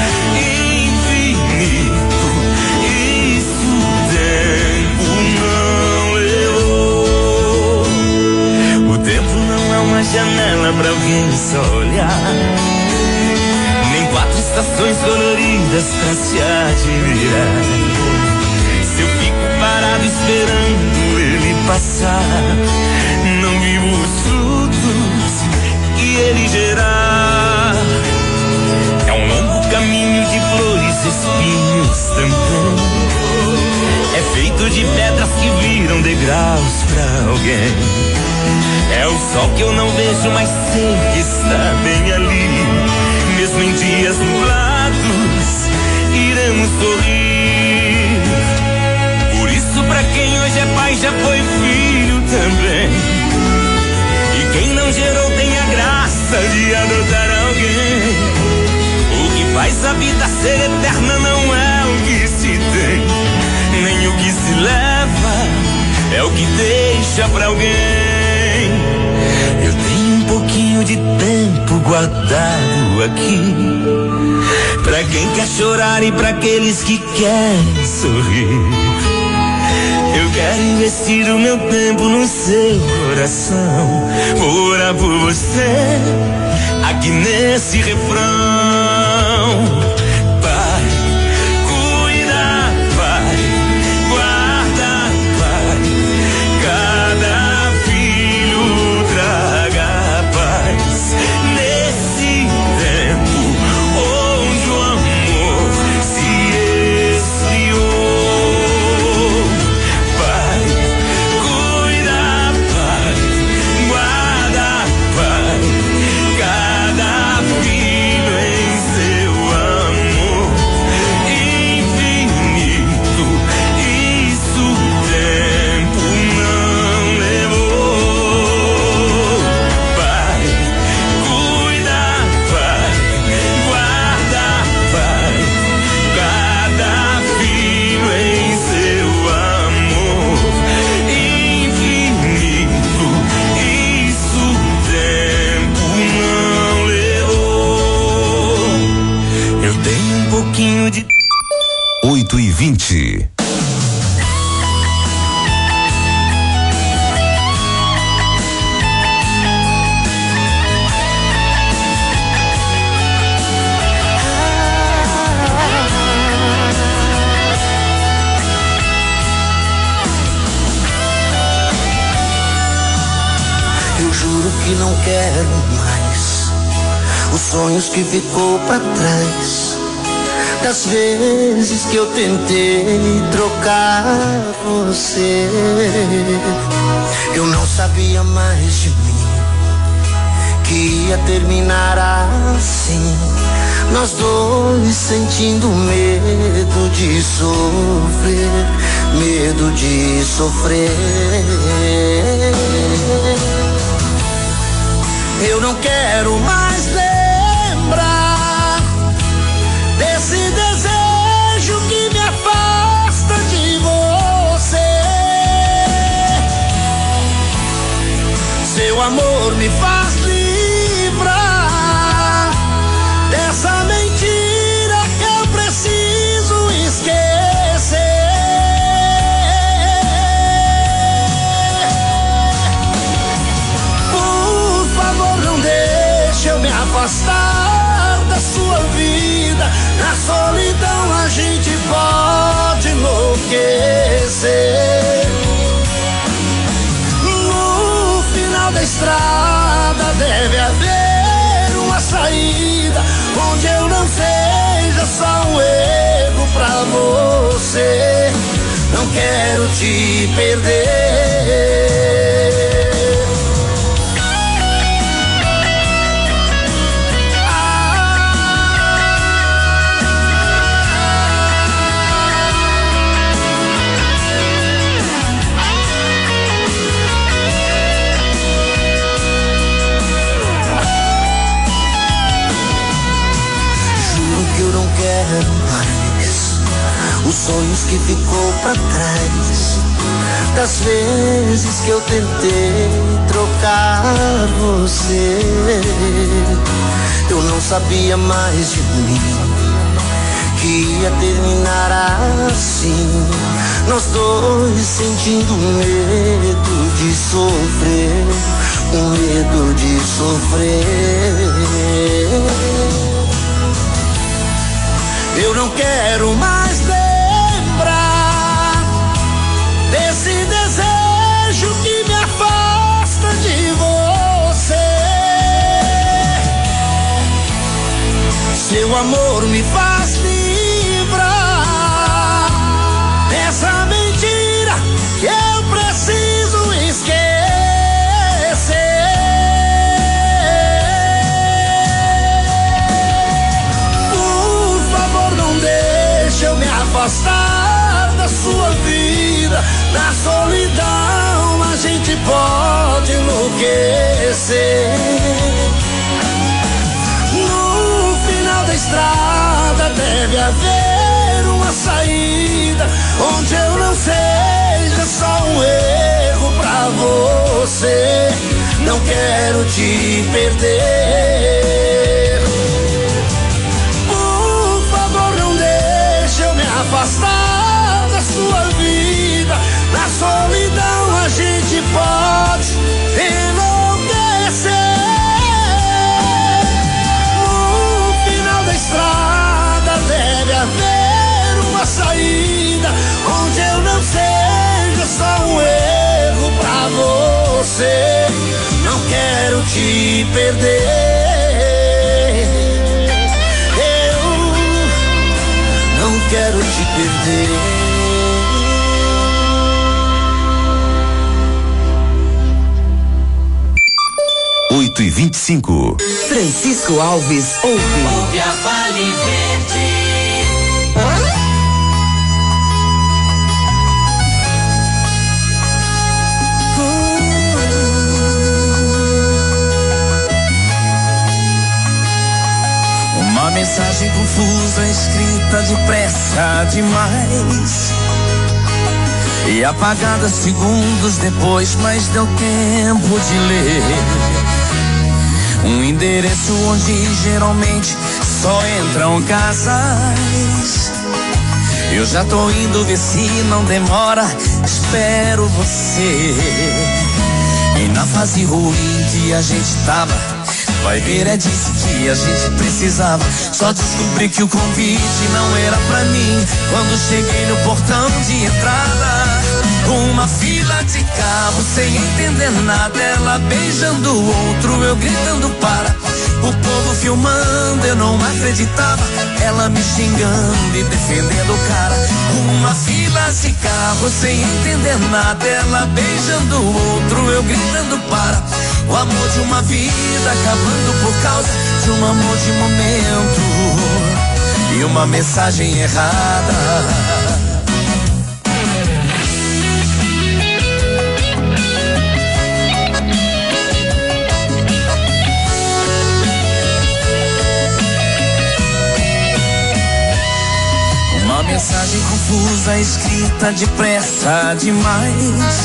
infinito. Isso o tempo não levou. O tempo não é uma janela pra alguém só olhar, nem quatro estações coloridas pra se admirar. Se eu fico parado esperando ele passar, não vivo os frutos que ele gerar. É um longo caminho de flores, espinhos também. É feito de pedras que viram degraus pra alguém. É o sol que eu não vejo, mas sei que está bem ali. Mesmo em dias nublados, iremos sorrir. Por isso, pra quem hoje é pai, já foi filho também. E quem não gerou tem a graça de adotar alguém. O que faz a vida ser eterna não é o que se tem, nem o que se leva, é o que deixa pra alguém. Eu tenho um pouquinho de tempo guardado aqui, pra quem quer chorar e pra aqueles que querem sorrir. Eu quero investir o meu tempo no seu coração, vou orar por você aqui nesse refrão. Pai, cuida, Pai, guarda, Pai, cada filho traga paz nesse tempo onde o amor se esfriou. Pai, cuida, Pai, guarda, Pai, cada filho em seu amor infinito. Isso o tempo não levou. Pai, cuida, Pai, guarda, Pai, cada filho em seu amor infinito. Isso o tempo não levou. Eu tenho um pouquinho de oito e vinte. Eu juro que não quero mais os sonhos que ficou pra trás, das vezes que eu tentei trocar você. Eu não sabia mais de mim que ia terminar assim, nós dois sentindo medo de sofrer, medo de sofrer. Eu não quero mais lembrar desse desejo que me afasta de você. Seu amor me faz livrar dessa mentira que eu preciso esquecer. Por favor, não deixe eu me afastar da sua vida. Na solidão a gente pode enlouquecer. No final da estrada deve haver uma saída, onde eu não seja só um erro pra você. Não quero te perder. que ficou pra trás, das vezes que eu tentei trocar você. Eu não sabia mais de mim que ia terminar assim, nós dois sentindo medo de sofrer, o medo de sofrer. Eu não quero mais lembrar desse desejo que me afasta de você. Seu amor me faz livrar dessa mentira que eu preciso esquecer. Por favor, não deixe eu me afastar da sua vida. Na solidão a gente pode enlouquecer. No final da estrada deve haver uma saída, onde eu não seja só um erro pra você. Não quero te perder. Por favor, não deixe eu me afastar da sua vida. Na solidão a gente pode enlouquecer. No final da estrada deve haver uma saída, onde eu não seja só um erro pra você. Não quero te perder. Eu não quero te perder. oito e vinte e cinco. Francisco Alves ouve. Ouve a Vale Verde. Uma mensagem confusa escrita depressa demais e apagada segundos depois, mas deu tempo de ler. Um endereço onde geralmente só entram casais. Eu já tô indo ver se não demora, espero você. E na fase ruim que a gente tava, vai ver, é disso que a gente precisava. Só descobri que o convite não era pra mim quando cheguei no portão de entrada. Uma fila de carro sem entender nada, ela beijando o outro, eu gritando para. O povo filmando, eu não acreditava, ela me xingando e defendendo o cara. Uma fila de carro sem entender nada, ela beijando o outro, eu gritando para. O amor de uma vida acabando por causa de um amor de momento e uma mensagem errada. Uma mensagem confusa escrita depressa demais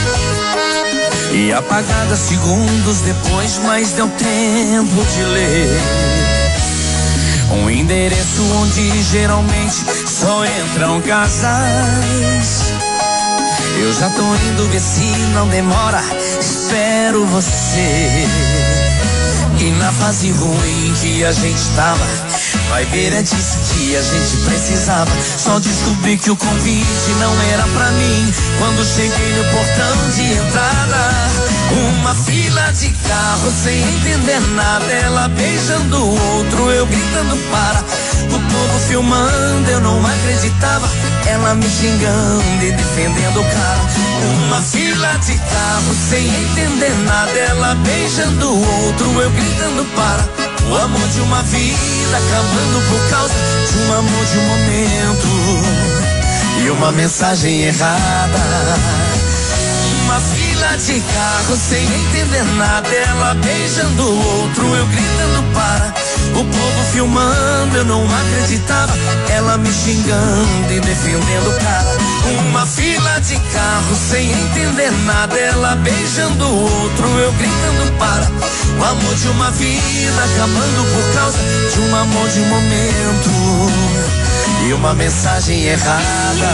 e apagada segundos depois, mas deu tempo de ler. Um endereço onde geralmente só entram casais. Eu já tô indo ver se não demora, espero você. E na fase ruim que a gente tava, vai ver, é disso que a gente precisava. Só descobri que o convite não era pra mim quando cheguei no portão de entrada. Uma fila de carro sem entender nada, ela beijando o outro, eu gritando para. O povo filmando, eu não acreditava, ela me xingando e defendendo o cara. Uma fila de carro sem entender nada, ela beijando o outro, eu gritando para. O amor de uma vida acabando por causa de um amor de um momento e uma mensagem errada. Uma fila de carro sem entender nada, ela beijando o outro, eu gritando para. O povo filmando, eu não acreditava. Ela me xingando e defendendo o cara. Uma fila de carros sem entender nada. Ela beijando o outro, eu gritando para. O amor de uma vida acabando por causa de um amor de momento e uma mensagem errada.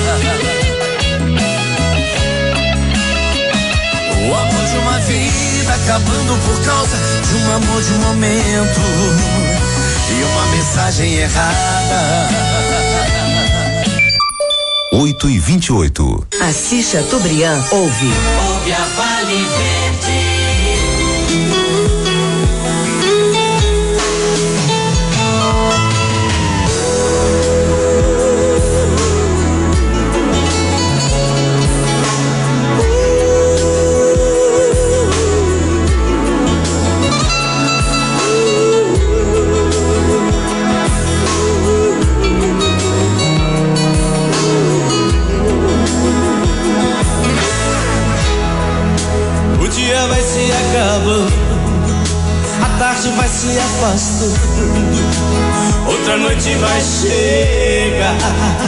O amor de uma vida acabando por causa de um amor de um momento e uma mensagem errada. oito e vinte e oito. Assis Chateaubriand ouve. Ouve a Vale Verde. Vai se acabando, a tarde vai se afastando, outra noite vai chegar.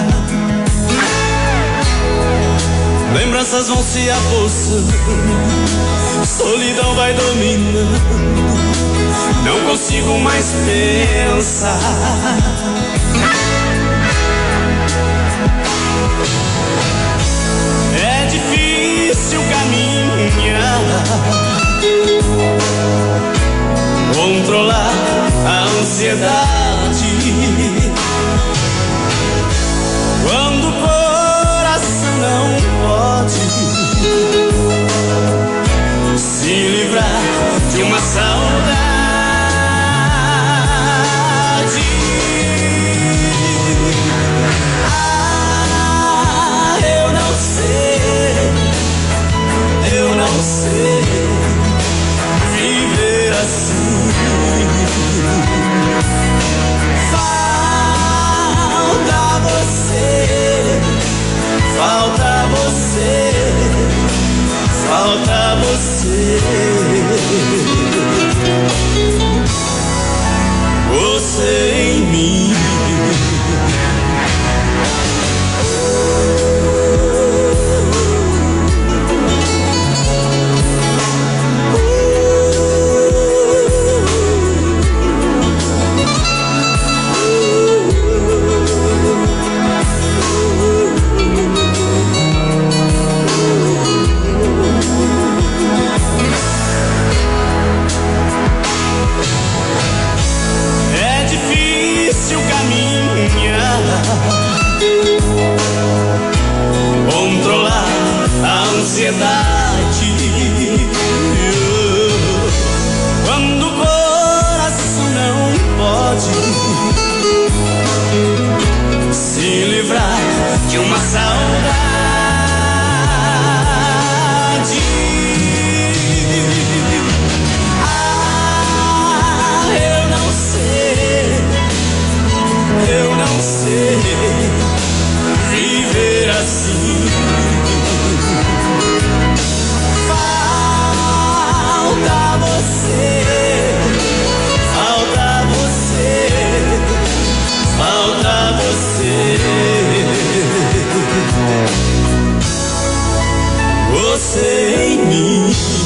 Lembranças vão se apossando, solidão vai dominando, não consigo mais pensar. É difícil caminhar, controlar a ansiedade, quando o coração não pode se livrar de uma saudade. Ah, eu não sei, eu não sei viver assim. Falta você, falta você, falta você. Você em mim. Controlar a ansiedade, quando o coração não pode se livrar de uma saudade. Ah, eu não sei, eu não sei viver assim. Falta você, falta você, falta você. Você em mim.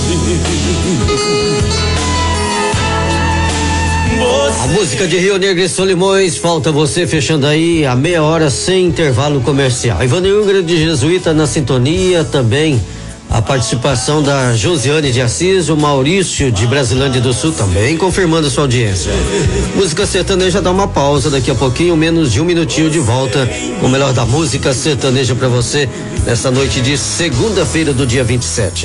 A música de Rio Negro e Solimões, falta você, fechando aí a meia hora sem intervalo comercial. Ivanildo de Jesuíta na sintonia, também a participação da Josiane de Assis, o Maurício de Brasilândia do Sul também confirmando sua audiência. Música sertaneja dá uma pausa, daqui a pouquinho, menos de um minutinho de volta, o melhor da música sertaneja para você nessa noite de segunda-feira do dia vinte e sete.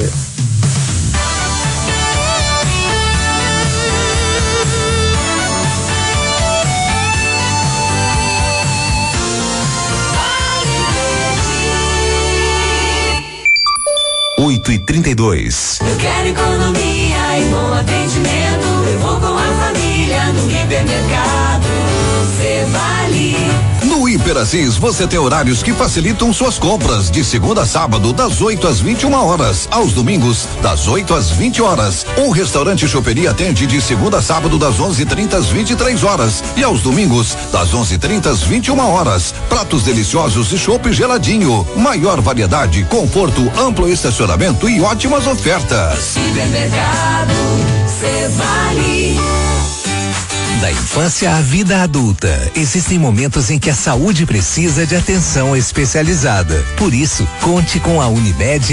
oito e trinta e dois. Eu quero economia e bom atendimento. Eu vou com a família no hipermercado. Cê vale. No No Hiper Assis você tem horários que facilitam suas compras de segunda a sábado das oito às vinte e uma horas, aos domingos das oito às vinte horas. Um restaurante choperia atende de segunda a sábado das onze e trinta às vinte e três horas e aos domingos das onze e trinta às vinte e uma horas. Pratos deliciosos e chopp geladinho. Maior variedade, conforto, amplo estacionamento e ótimas ofertas. Supermercado Cevale. Da infância à vida adulta, existem momentos em que a saúde precisa de atenção especializada. Por isso, conte com a Unimed